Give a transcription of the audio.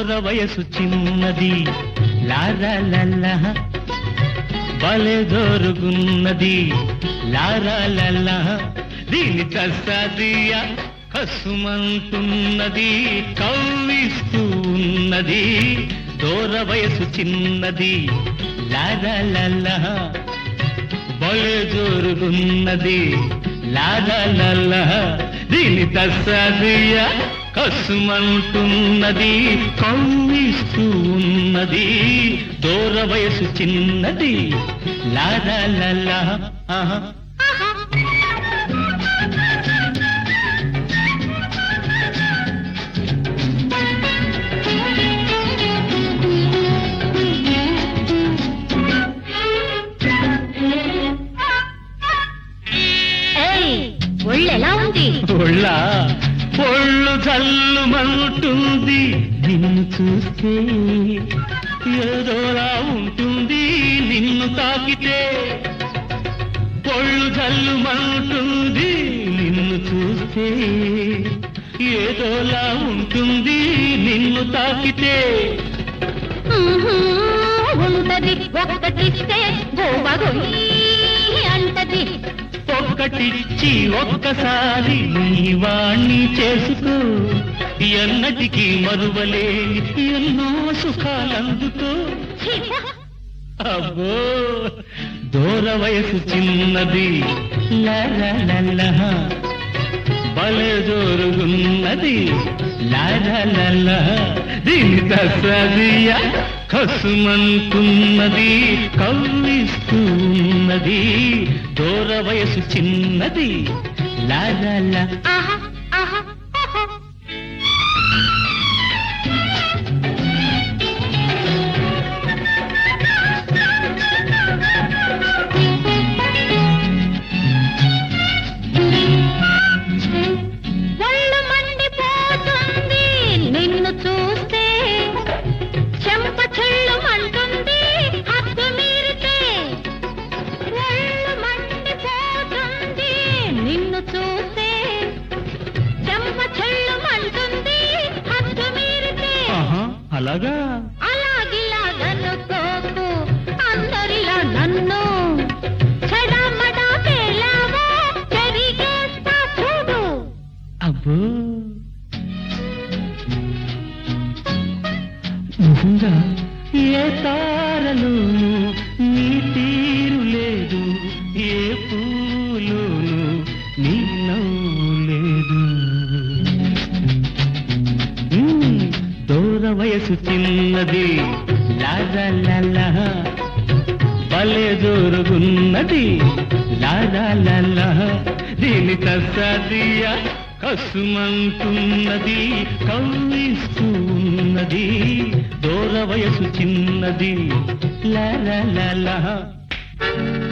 దూర వయసు చిన్నది లారాలల్లా భలే జోరుగున్నది లారాలల్లా దీని కసాదియా కసుమంటున్నది కవ్విస్తూ ఉన్నది దూర వయసు చిన్నది లారాలల్లా భలే జోరుగున్నది లారాలల్లా దీని కసాదియా కసుమంటున్నది కవ్విస్తూ ఉన్నది దూర వయసు చిన్నది లారాలల్లా ఆహా ఒళ్ళెలా ఉంది? ఒళ్ళు జల్లుమంటుంది నిన్ను చూస్తే ఏదోలా ఉంటుంది నిన్ను తాకితే ఒళ్ళు జల్లుమంటుంది నిన్ను చూస్తే ఏదోలా ఉంటుంది నిన్ను తాకితే ఉంటది ఒక్కటిస్తే గోవగొయ్యి అంటది ఒక్కటిచ్చి ఒక్కసారి నీ వాణ్ణి చేసుకో ఎన్నటికీ మరువలేని ఎన్నో సుఖాలందుకో అబ్బో దూర వయసు చిన్నది లారాలల్లా భలే జోరుగున్నది లారాలల్లా దీని దసదియా కసుమంటున్నది కవ్విస్తున్నది దూర వయసు చిన్నది లారాలా ఆహా ఆహా అలాగా అలాగిలాగనుకోకు అందరిలా నన్ను చెడమడా పేలావో చెరిగేస్తా చూడు అబ్బో నిజంగా ఏ తారలోను నీ తీరు లేదు ఏ పూలోను నీ నవ్వు లేదు దూర వయసు చిన్నది లారాలల్లా భలే జోరుగున్నది లారాలల్లా దీని కసాదియా కసుమంటున్నది కవ్విస్తూ ఉన్నది దూర వయసు చిన్నది లారాలల్లా